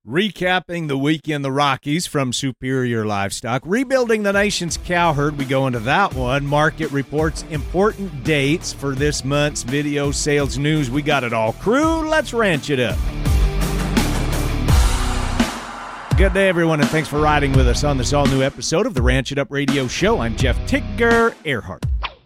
Recapping the week in the Rockies from Superior Livestock. Rebuilding the nation's cow herd. We go into that one. Market reports, important dates for this month's video sales news. We got it all. Crew, let's ranch it up. Good day, everyone, and thanks for riding with us on this all-new episode of the Ranch It Up Radio Show. I'm Jeff Tigger Earhart.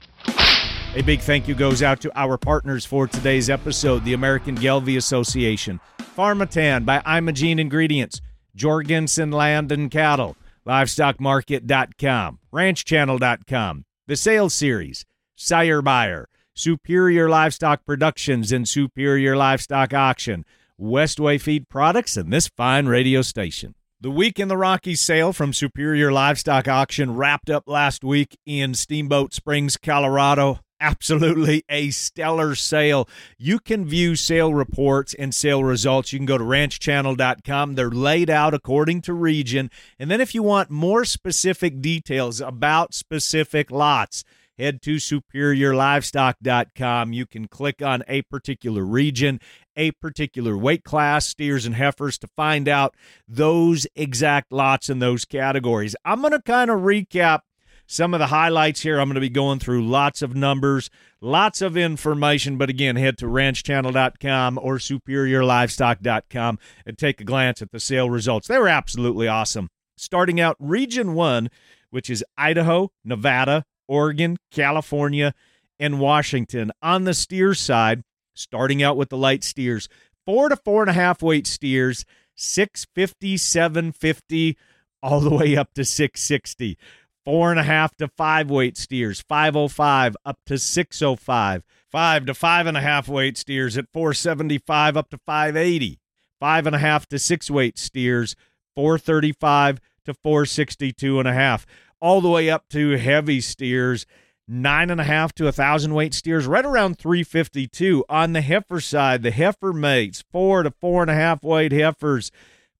A big thank you goes out to our partners for today's episode, the American Gelbvieh Association, Pharmatan by Imogene Ingredients, Jorgensen Land and Cattle, LivestockMarket.com, RanchChannel.com, The Sales Series, Sire Buyer, Superior Livestock Productions and Superior Livestock Auction, Westway Feed Products, and this fine radio station. The Week in the Rockies sale from Superior Livestock Auction wrapped up last week in Steamboat Springs, Colorado. Absolutely a stellar sale. You can view sale reports and sale results. You can go to ranchchannel.com. They're laid out according to region. And then if you want more specific details about specific lots, head to superiorlivestock.com. You can click on a particular region, a particular weight class, steers and heifers, to find out those exact lots in those categories. I'm going to kind of recap some of the highlights here. I'm going to be going through lots of numbers, lots of information, but again, head to ranchchannel.com or superiorlivestock.com and take a glance at the sale results. They were absolutely awesome. Starting out Region 1, which is Idaho, Nevada, Oregon, California, and Washington. On the steer side, starting out with the light steers, 4 to 4.5 weight steers, 650, 750, all the way up to 660. 4.5 to 5 weight steers, 505 up to 605. 5 to 5.5 weight steers at 475 up to 580. 5.5 to 6 weight steers, 435 to 462.5. All the way up to heavy steers, 9.5 to 1,000 weight steers, right around 352. On the heifer side, the heifer mates, 4 to 4.5 weight heifers,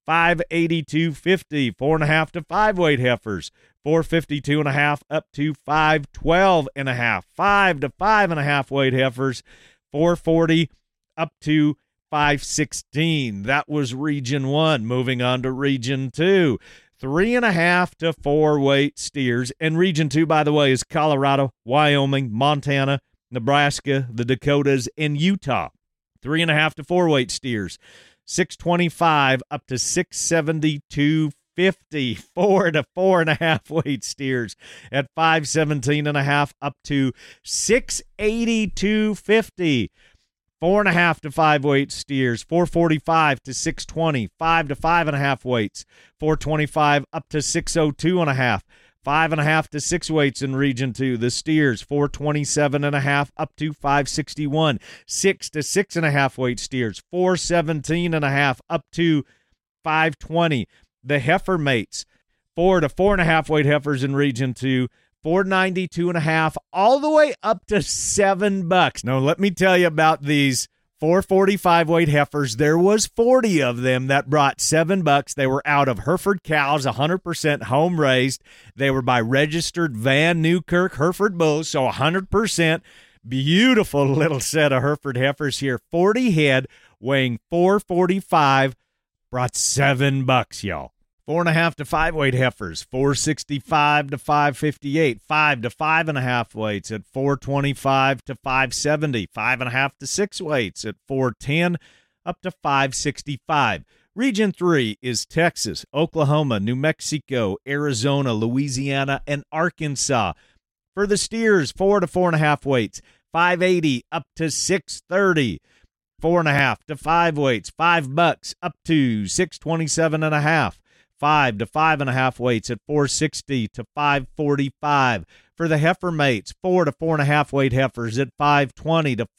582.50. 4.5 to 5 weight heifers, 452.5 up to 512.5. 5 to 5.5 weight heifers, 440 up to 516. That was Region 1. Moving on to Region 2. 3.5 to 4 weight steers. And Region 2, by the way, is Colorado, Wyoming, Montana, Nebraska, the Dakotas, and Utah. 3.5 to 4 weight steers, 625 up to 672.50. 4 to 4.5 weight steers at 517.5 up to 682.50. 4.5 to 5 weight steers, 445 to 620. 5 to 5.5 weights, 425 up to 602.5. 5.5 to 6 weights in Region 2. The steers, 427.5 up to 561. 6 to 6.5 weight steers, 417.5 up to 520. The heifer mates, 4 to 4.5 weight heifers in Region 2, 492.5 all the way up to $7. Now, let me tell you about these 445 weight heifers. There was 40 of them that brought $7. They were out of Hereford cows, 100% home raised. They were by registered Van Newkirk Hereford bulls, so 100%. Beautiful little set of Hereford heifers here. 40 head weighing 445, brought $7, y'all. 4.5 to 5 weight heifers, 465 to 558. 5 to 5.5 weights at 425 to 570. 5.5 to 6 weights at 410 up to 565. Region 3 is Texas, Oklahoma, New Mexico, Arizona, Louisiana, and Arkansas. For the steers, 4 to 4.5 weights, 580 up to 630. 4.5 to 5 weights, $5 up to 627.5. 5 to 5.5 weights at 460 to 545. For the heifer mates, 4 to 4.5 weight heifers at 520 to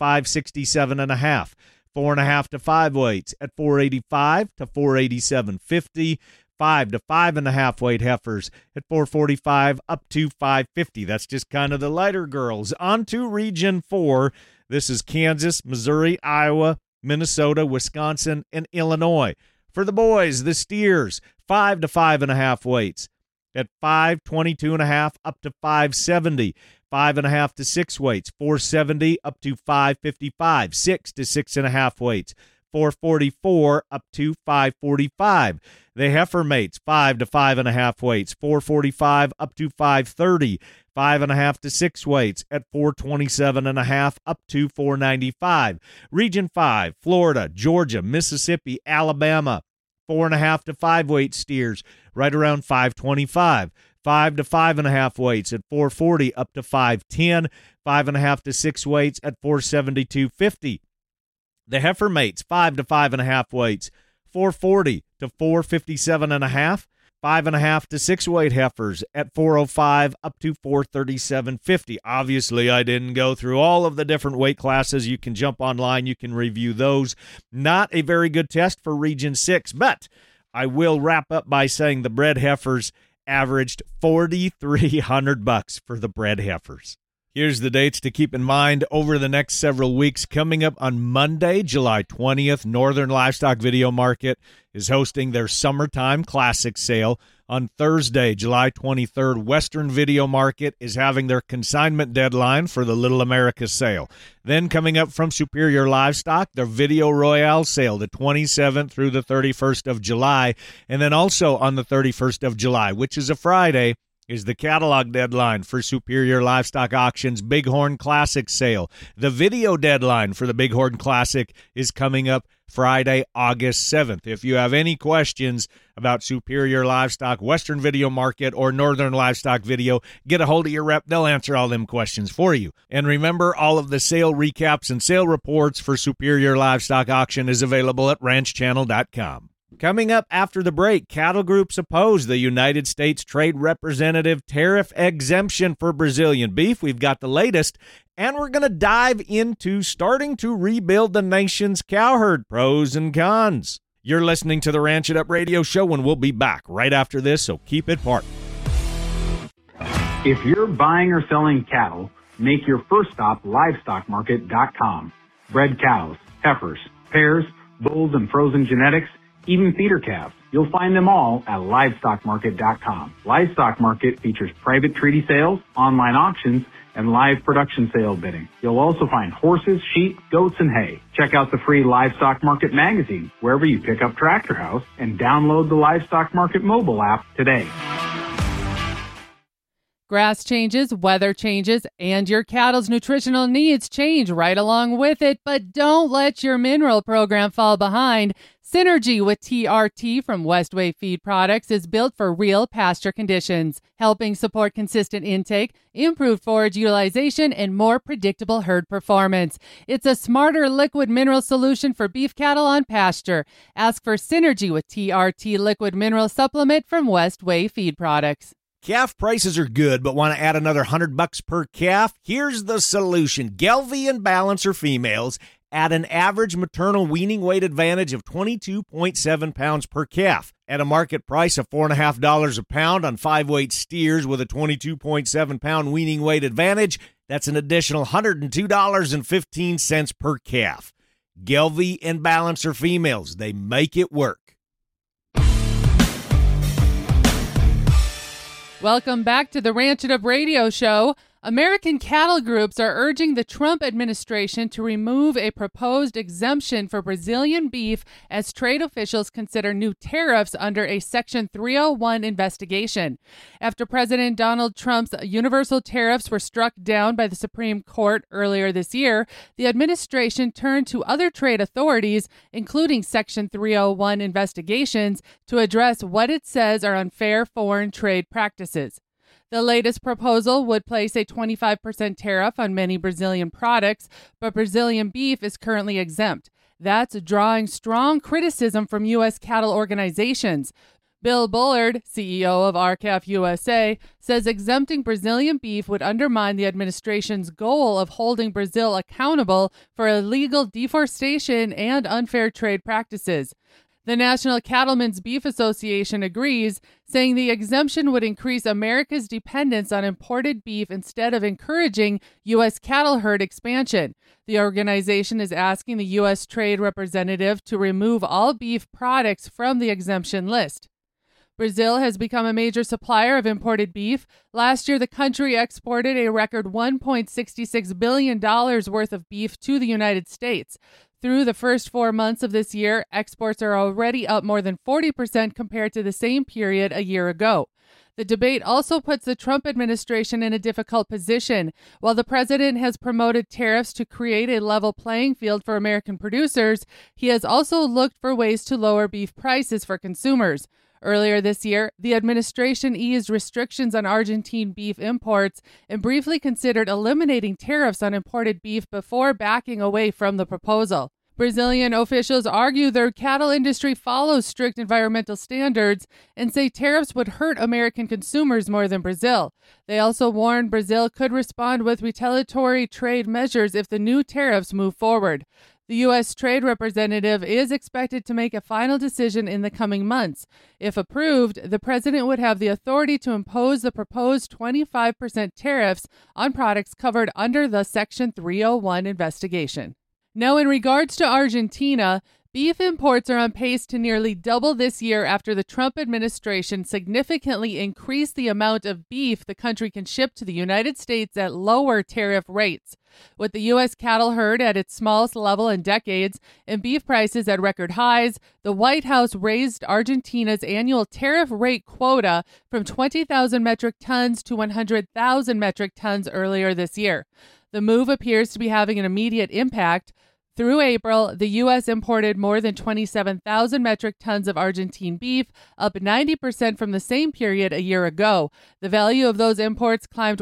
567.5. 4.5 to 5 weights at 485 to 487.50. 5 to 5.5 weight heifers at 445 up to 550. That's just kind of the lighter girls. On to Region 4. This is Kansas, Missouri, Iowa, Minnesota, Wisconsin, and Illinois. For the boys, the steers, 5 to 5.5 weights at 522.5 up to 570. 5.5 to 6 weights, 470 up to 555. 6 to 6.5 weights, 444 up to 545. The heifer mates, 5 to 5.5 weights, 445 up to 530. 5.5 to 6 weights at 427.5 up to 495. Region 5, Florida, Georgia, Mississippi, Alabama, 4.5 to 5 weight steers right around 525. 5 to 5.5 weights at 440 up to 510. 5.5 to 6 weights at 472.50. The heifer mates, 5 to 5.5 weights, 440 to 457.5. 5.5 to 6 weight heifers at 405 up to 437.50. Obviously, I didn't go through all of the different weight classes. You can jump online. You can review those. Not a very good test for Region 6, but I will wrap up by saying the bred heifers averaged $4,300 for the bred heifers. Here's the dates to keep in mind over the next several weeks. Coming up on Monday, July 20th, Northern Livestock Video Market is hosting their Summertime Classic Sale. On Thursday, July 23rd, Western Video Market is having their consignment deadline for the Little America sale. Then coming up from Superior Livestock, their Video Royale sale, the 27th through the 31st of July. And then also on the 31st of July, which is a Friday, is the catalog deadline for Superior Livestock Auctions Bighorn Classic sale. The video deadline for the Bighorn Classic is coming up Friday, August 7th. If you have any questions about Superior Livestock, Western Video Market, or Northern Livestock Video, get a hold of your rep. They'll answer all them questions for you. And remember, all of the sale recaps and sale reports for Superior Livestock Auction is available at ranchchannel.com. Coming up after the break, cattle groups oppose the United States Trade Representative tariff exemption for Brazilian beef. We've got the latest, and we're going to dive into starting to rebuild the nation's cow herd, pros and cons. You're listening to the Ranch It Up Radio Show, and we'll be back right after this, so keep it part. If you're buying or selling cattle, make your first stop livestockmarket.com. Bred cows, heifers, pairs, bulls, and frozen genetics, even feeder calves. You'll find them all at livestockmarket.com. Livestock Market features private treaty sales, online auctions, and live production sale bidding. You'll also find horses, sheep, goats, and hay. Check out the free Livestock Market magazine wherever you pick up Tractor House, and download the Livestock Market mobile app today. Grass changes, weather changes, and your cattle's nutritional needs change right along with it, but don't let your mineral program fall behind. Synergy with TRT from Westway Feed Products is built for real pasture conditions, helping support consistent intake, improved forage utilization, and more predictable herd performance. It's a smarter liquid mineral solution for beef cattle on pasture. Ask for Synergy with TRT liquid mineral supplement from Westway Feed Products. Calf prices are good, but want to add another $100 per calf? Here's the solution. Gelbvieh and Balancer females at an average maternal weaning weight advantage of 22.7 pounds per calf. At a market price of $4.50 a pound on 5-weight steers with a 22.7 pound weaning weight advantage, that's an additional $102.15 per calf. Gelbvieh and Balancer females, they make it work. Welcome back to the Ranch It Up Radio Show. American cattle groups are urging the Trump administration to remove a proposed exemption for Brazilian beef as trade officials consider new tariffs under a Section 301 investigation. After President Donald Trump's universal tariffs were struck down by the Supreme Court earlier this year, the administration turned to other trade authorities, including Section 301 investigations, to address what it says are unfair foreign trade practices. The latest proposal would place a 25% tariff on many Brazilian products, but Brazilian beef is currently exempt. That's drawing strong criticism from U.S. cattle organizations. Bill Bullard, CEO of RCAF USA, says exempting Brazilian beef would undermine the administration's goal of holding Brazil accountable for illegal deforestation and unfair trade practices. The National Cattlemen's Beef Association agrees, saying the exemption would increase America's dependence on imported beef instead of encouraging U.S. cattle herd expansion. The organization is asking the U.S. Trade Representative to remove all beef products from the exemption list. Brazil has become a major supplier of imported beef. Last year, the country exported a record $1.66 billion worth of beef to the United States. Through the first 4 months of this year, exports are already up more than 40% compared to the same period a year ago. The debate also puts the Trump administration in a difficult position. While the president has promoted tariffs to create a level playing field for American producers, he has also looked for ways to lower beef prices for consumers. Earlier this year, the administration eased restrictions on Argentine beef imports and briefly considered eliminating tariffs on imported beef before backing away from the proposal. Brazilian officials argue their cattle industry follows strict environmental standards and say tariffs would hurt American consumers more than Brazil. They also warn Brazil could respond with retaliatory trade measures if the new tariffs move forward. The U.S. Trade Representative is expected to make a final decision in the coming months. If approved, the president would have the authority to impose the proposed 25% tariffs on products covered under the Section 301 investigation. Now, in regards to Argentina, beef imports are on pace to nearly double this year after the Trump administration significantly increased the amount of beef the country can ship to the United States at lower tariff rates. With the U.S. cattle herd at its smallest level in decades and beef prices at record highs, the White House raised Argentina's annual tariff rate quota from 20,000 metric tons to 100,000 metric tons earlier this year. The move appears to be having an immediate impact. Through April, the U.S. imported more than 27,000 metric tons of Argentine beef, up 90% from the same period a year ago. The value of those imports climbed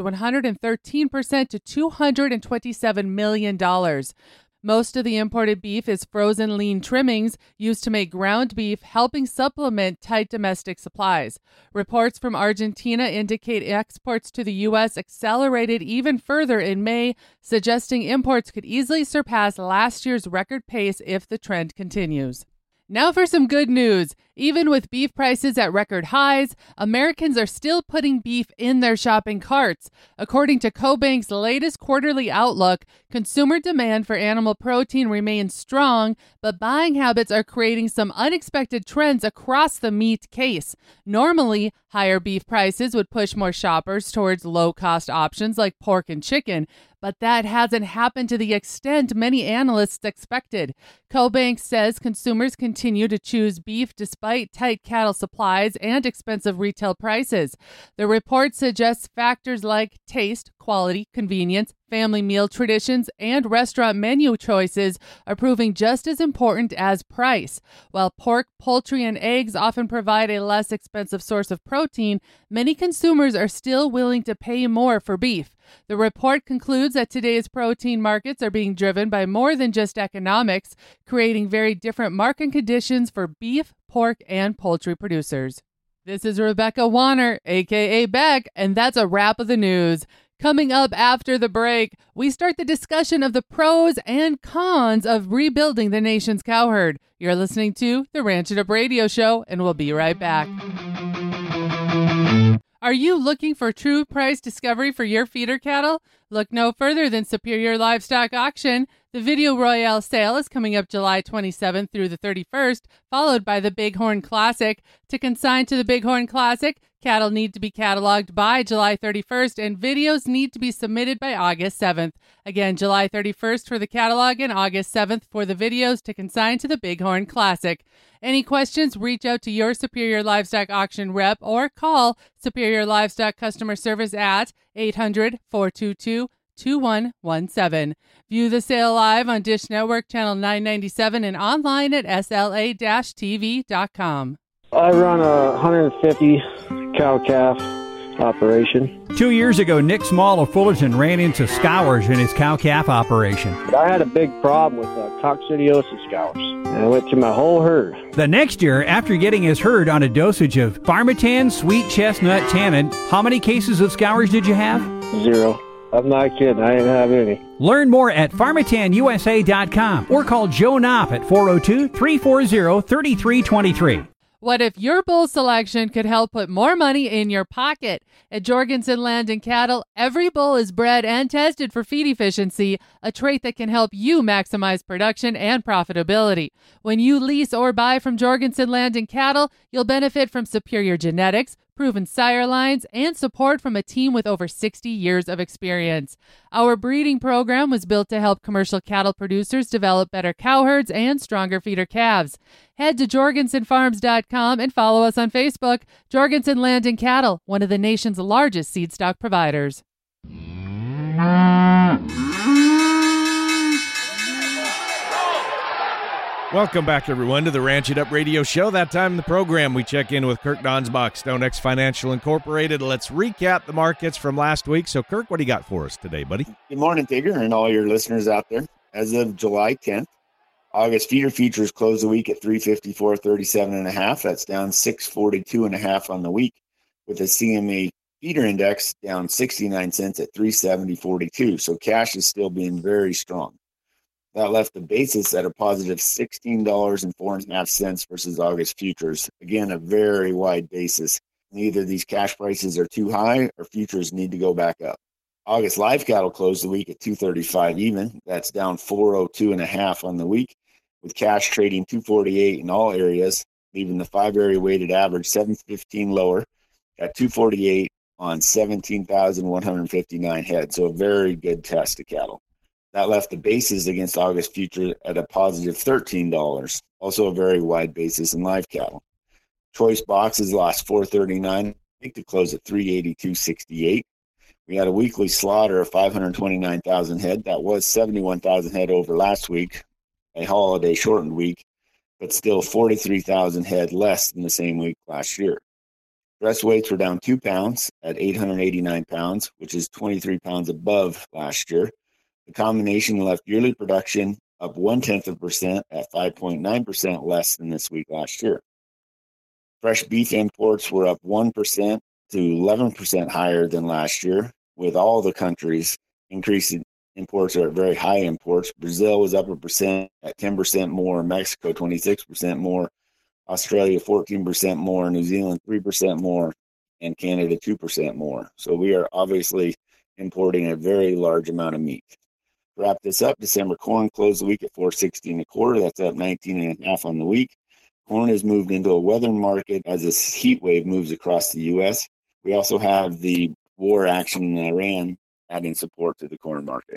113% to $227 million. Most of the imported beef is frozen lean trimmings used to make ground beef, helping supplement tight domestic supplies. Reports from Argentina indicate exports to the U.S. accelerated even further in May, suggesting imports could easily surpass last year's record pace if the trend continues. Now for some good news. Even with beef prices at record highs, Americans are still putting beef in their shopping carts. According to CoBank's latest quarterly outlook, consumer demand for animal protein remains strong, but buying habits are creating some unexpected trends across the meat case. Normally, higher beef prices would push more shoppers towards low-cost options like pork and chicken, but that hasn't happened to the extent many analysts expected. CoBank says consumers continue to choose beef despite tight cattle supplies and expensive retail prices. The report suggests factors like taste, quality, convenience, family meal traditions, and restaurant menu choices are proving just as important as price. While pork, poultry, and eggs often provide a less expensive source of protein, many consumers are still willing to pay more for beef. The report concludes that today's protein markets are being driven by more than just economics, creating very different market conditions for beef, pork, and poultry producers. This is Rebecca Warner, aka Beck, and that's a wrap of the news. Coming up after the break, we start the discussion of the pros and cons of rebuilding the nation's cow herd. You're listening to the Ranch It Up Radio Show, and we'll be right back. Are you looking for true price discovery for your feeder cattle? Look no further than Superior Livestock Auction. The Video Royale sale is coming up July 27th through the 31st, followed by the Bighorn Classic. To consign to the Bighorn Classic, cattle need to be cataloged by July 31st, and videos need to be submitted by August 7th. Again, July 31st for the catalog and August 7th for the videos to consign to the Bighorn Classic. Any questions, reach out to your Superior Livestock Auction rep or call Superior Livestock Customer Service at 800-422-2117. View the sale live on Dish Network Channel 997 and online at sla-tv.com. I run a 150 cow-calf operation. 2 years ago, Nick Small of Fullerton ran into scours in his cow-calf operation. But I had a big problem with coccidiosis scours, and I went through my whole herd. The next year, after getting his herd on a dosage of Pharmatan Sweet Chestnut Tannin, how many cases of scours did you have? 0. I'm not kidding. I didn't have any. Learn more at PharmatanUSA.com or call Joe Knopf at 402-340-3323. What if your bull selection could help put more money in your pocket? At Jorgensen Land and Cattle, every bull is bred and tested for feed efficiency, a trait that can help you maximize production and profitability. When you lease or buy from Jorgensen Land and Cattle, you'll benefit from superior genetics, proven sire lines, and support from a team with over 60 years of experience. Our breeding program was built to help commercial cattle producers develop better cow herds and stronger feeder calves. Head to JorgensenFarms.com and follow us on Facebook. Jorgensen Land and Cattle, one of the nation's largest seed stock providers. Welcome back, everyone, to the Ranch It Up radio show. That time in the program, we check in with Kirk Donsbach, StoneX Financial Incorporated. Let's recap the markets from last week. So, Kirk, what do you got for us today, buddy? Good morning, Tigger, and all your listeners out there. As of July 10th, August feeder futures closed the week at 354.37.5. That's down 642.5 on the week, with the CME feeder index down 69 cents at 370.42. So cash is still being very strong. That left the basis at a positive $16.04 versus August futures. Again, a very wide basis. Either these cash prices are too high or futures need to go back up. August live cattle closed the week at 235 even. That's down 402.5 on the week, with cash trading 248 in all areas, leaving the 5-area weighted average 715 lower at 248 on 17,159 head. So a very good test of cattle. That left the basis against August future at a positive $13, also a very wide basis in live cattle. Choice boxes lost 439, I think, to close at 382.68. We had a weekly slaughter of 529,000 head. That was 71,000 head over last week, a holiday shortened week, but still 43,000 head less than the same week last year. Breast weights were down 2 pounds at 889 pounds, which is 23 pounds above last year. The combination left yearly production up 0.1% at 5.9% less than this week last year. Fresh beef imports were up 1% to 11% higher than last year, with all the countries increasing. Imports are at very high imports. Brazil was up 1% at 10% more, Mexico 26% more, Australia 14% more, New Zealand 3% more, and Canada 2% more. So we are obviously importing a very large amount of meat. To wrap this up, December corn closed the week at $4.16 That's up 19.5 on the week. Corn has moved into a weather market as this heat wave moves across the U.S. We also have the war action in Iran adding support to the corn market.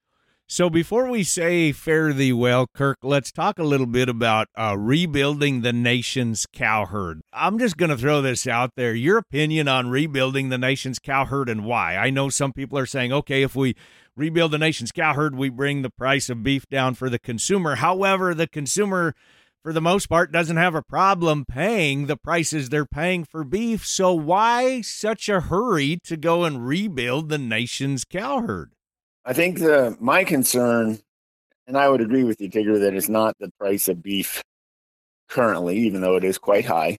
So before we say fare thee well, Kirk, let's talk a little bit about rebuilding the nation's cow herd. I'm just going to throw this out there. Your opinion on rebuilding the nation's cow herd and why? I know some people are saying, okay, if we rebuild the nation's cow herd, we bring the price of beef down for the consumer. However, the consumer, for the most part, doesn't have a problem paying the prices they're paying for beef. So why such a hurry to go and rebuild the nation's cow herd? I think my concern, and I would agree with you, Tigger, that it's not the price of beef currently, even though it is quite high,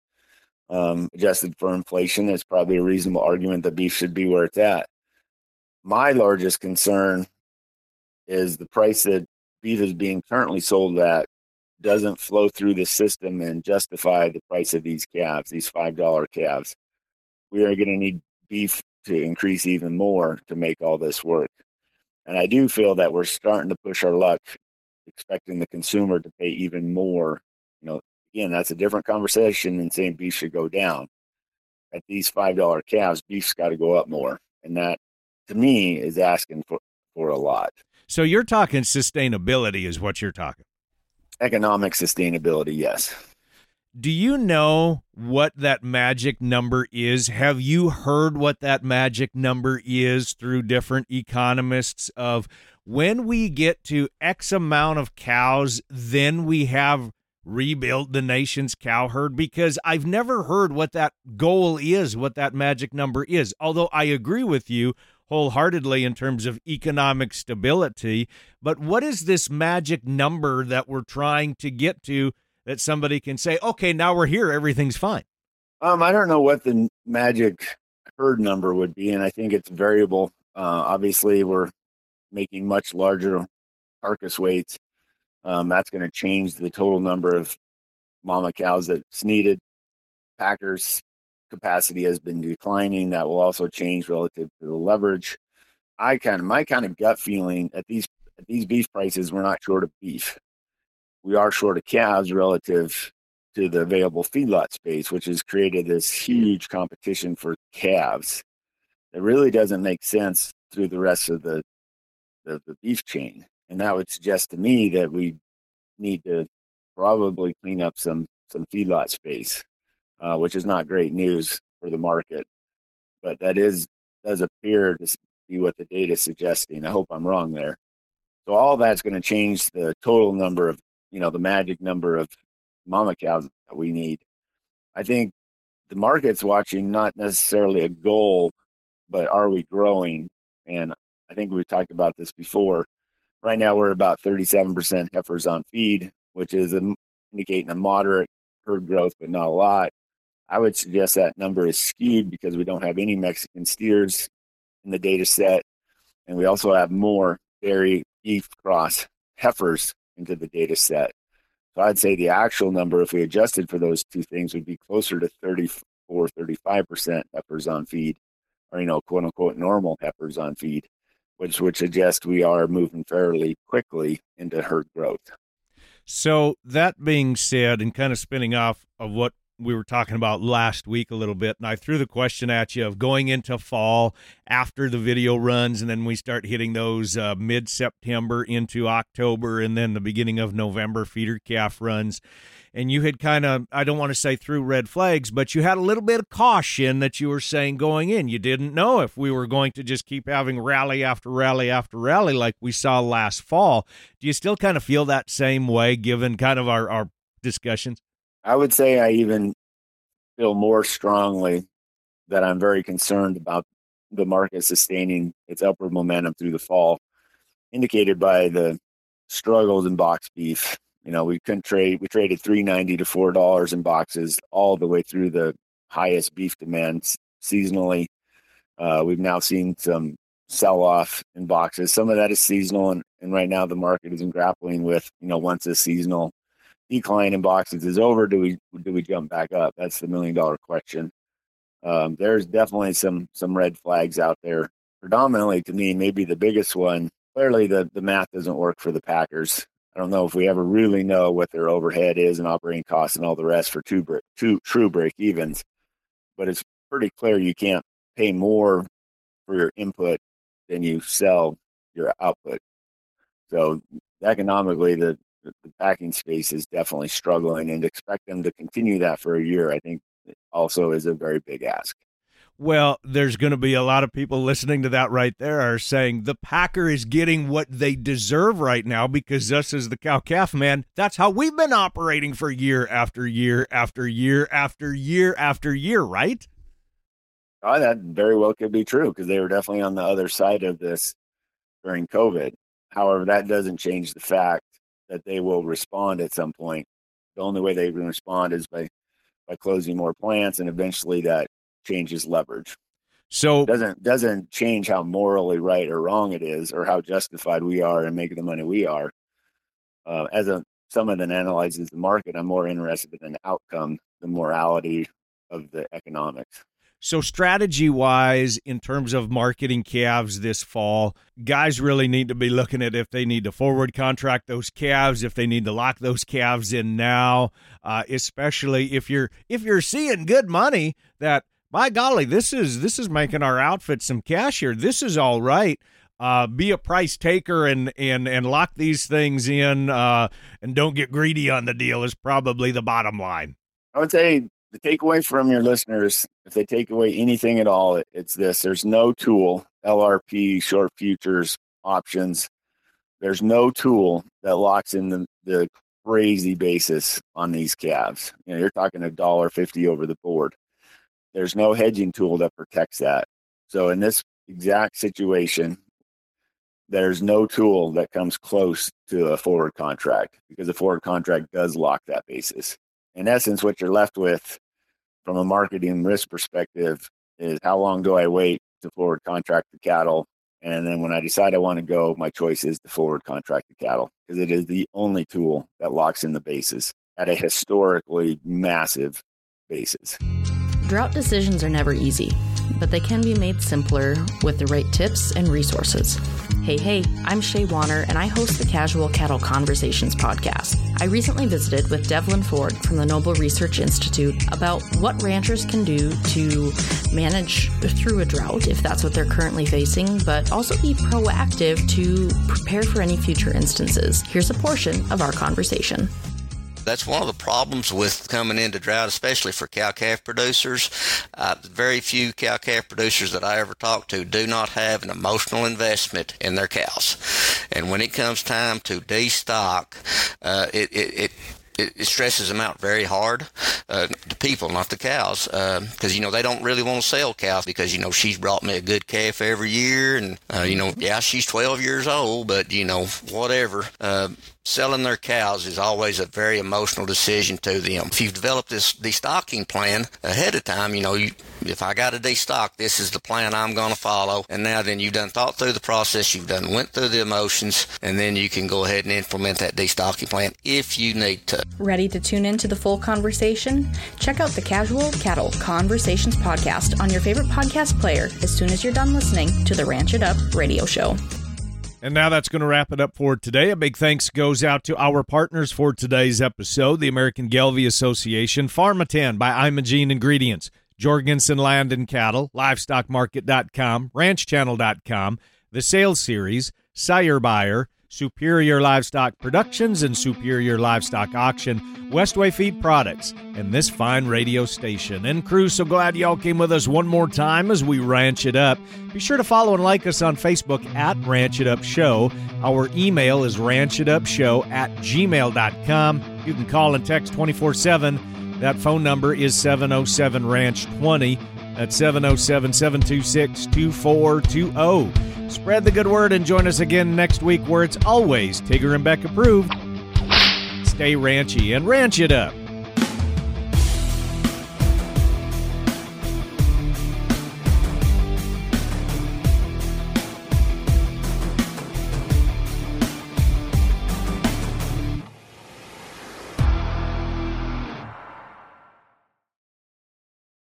adjusted for inflation. It's probably a reasonable argument that beef should be where it's at. My largest concern is the price that beef is being currently sold at doesn't flow through the system and justify the price of these calves, these $5 calves. We are going to need beef to increase even more to make all this work. And I do feel that we're starting to push our luck, expecting the consumer to pay even more. You know, again, that's a different conversation than saying beef should go down. At these $5 calves, beef's got to go up more. And that, to me, is asking for a lot. So you're talking sustainability is what you're talking. Economic sustainability, yes. Do you know what that magic number is? Have you heard what that magic number is through different economists of when we get to X amount of cows, then we have rebuilt the nation's cow herd? Because I've never heard what that goal is, what that magic number is. Although I agree with you wholeheartedly in terms of economic stability. But what is this magic number that we're trying to get to that somebody can say, okay, now we're here, everything's fine? I don't know what the magic herd number would be, and I think it's variable. Obviously, we're making much larger carcass weights. That's going to change the total number of mama cows that's needed. Packers' capacity has been declining. That will also change relative to the leverage. My kind of gut feeling at these beef prices, we're not short of beef. We are short of calves relative to the available feedlot space, which has created this huge competition for calves. It really doesn't make sense through the rest of the beef chain. And that would suggest to me that we need to probably clean up some feedlot space, which is not great news for the market. But that does appear to be what the data is suggesting. I hope I'm wrong there. So all that's going to change the total number of, the magic number of mama cows that we need. I think the market's watching not necessarily a goal, but are we growing? And I think we've talked about this before. Right now we're about 37% heifers on feed, which is indicating a moderate herd growth, but not a lot. I would suggest that number is skewed because we don't have any Mexican steers in the data set. And we also have more dairy beef cross heifers into the data set. So I'd say the actual number, if we adjusted for those two things, would be closer to 34, 35% heifers on feed, or, quote unquote, normal heifers on feed, which would suggest we are moving fairly quickly into herd growth. So that being said, and kind of spinning off of what we were talking about last week a little bit, and I threw the question at you of going into fall after the video runs, and then we start hitting those mid-September into October, and then the beginning of November feeder calf runs. And you had kind of, I don't want to say threw red flags, but you had a little bit of caution that you were saying going in. You didn't know if we were going to just keep having rally after rally after rally like we saw last fall. Do you still kind of feel that same way given kind of our discussions? I would say I even feel more strongly that I'm very concerned about the market sustaining its upward momentum through the fall, indicated by the struggles in box beef. We couldn't trade. We traded $3.90 to $4 in boxes all the way through the highest beef demand seasonally. We've now seen some sell-off in boxes. Some of that is seasonal, and right now the market isn't grappling with, once a seasonal decline in boxes is over, do we jump back up? That's the $1 million question. There's definitely some red flags out there. Predominantly, to me, maybe the biggest one. Clearly, the math doesn't work for the Packers. I don't know if we ever really know what their overhead is and operating costs and all the rest for true break evens. But it's pretty clear you can't pay more for your input than you sell your output. So economically, the packing space is definitely struggling, and to expect them to continue that for a year, I think also is a very big ask. Well, there's going to be a lot of people listening to that right there are saying the Packer is getting what they deserve right now because us as the cow-calf man, that's how we've been operating for year after year after year after year after year, right? Oh, that very well could be true because they were definitely on the other side of this during COVID. However, that doesn't change the fact that they will respond at some point. The only way they can respond is by closing more plants, and eventually that changes leverage. So it doesn't change how morally right or wrong it is, or how justified we are in making the money we are. As someone that analyzes the market, I'm more interested in the outcome, the morality of the economics. So strategy-wise, in terms of marketing calves this fall, guys really need to be looking at if they need to forward contract those calves, if they need to lock those calves in now, especially if you're seeing good money that, by golly, this is making our outfit some cash here. This is all right. Be a price taker and lock these things in and don't get greedy on the deal is probably the bottom line. I would say the takeaway from your listeners, if they take away anything at all, it's this. There's no tool, LRP, short futures, options. There's no tool that locks in the crazy basis on these calves. You're talking $1.50 over the board. There's no hedging tool that protects that. So in this exact situation, there's no tool that comes close to a forward contract because a forward contract does lock that basis. In essence, what you're left with from a marketing risk perspective is how long do I wait to forward contract the cattle? And then when I decide I want to go, my choice is to forward contract the cattle because it is the only tool that locks in the basis at a historically massive basis. Drought decisions are never easy. but they can be made simpler with the right tips and resources. Hey, I'm Shay Warner, and I host the Casual Cattle Conversations podcast. I recently visited with Devlin Ford from the Noble Research Institute about what ranchers can do to manage through a drought, if that's what they're currently facing, but also be proactive to prepare for any future instances. Here's a portion of our conversation. That's one of the problems with coming into drought, especially for cow-calf producers. Very few cow-calf producers that I ever talk to do not have an emotional investment in their cows. And when it comes time to destock, it stresses them out very hard, the people, not the cows, because, they don't really want to sell cows because, she's brought me a good calf every year, and, she's 12 years old, but, whatever. Selling their cows is always a very emotional decision to them. If you've developed this destocking plan ahead of time, if I got to destock, this is the plan I'm going to follow. And now then you've done thought through the process, you've done went through the emotions, and then you can go ahead and implement that destocking plan if you need to. Ready to tune into the full conversation? Check out the Casual Cattle Conversations podcast on your favorite podcast player as soon as you're done listening to the Ranch It Up radio show. And now that's going to wrap it up for today. A big thanks goes out to our partners for today's episode, the American Gelbvieh Association, Pharmatan by Imogene Ingredients, Jorgensen Land and Cattle, LivestockMarket.com, RanchChannel.com, The Sales Series, Sire Buyer, Superior Livestock Productions and Superior Livestock Auction, Westway Feed Products, and this fine radio station. And crew, so glad y'all came with us one more time as we ranch it up. Be sure to follow and like us on Facebook at Ranch It Up Show. Our email is ranchitupshow@gmail.com. You can call and text 24/7. That phone number is 707-RANCH-20. That's 707-726-2420. Spread the good word and join us again next week where it's always Tigger and Beck approved. Stay ranchy and ranch it up.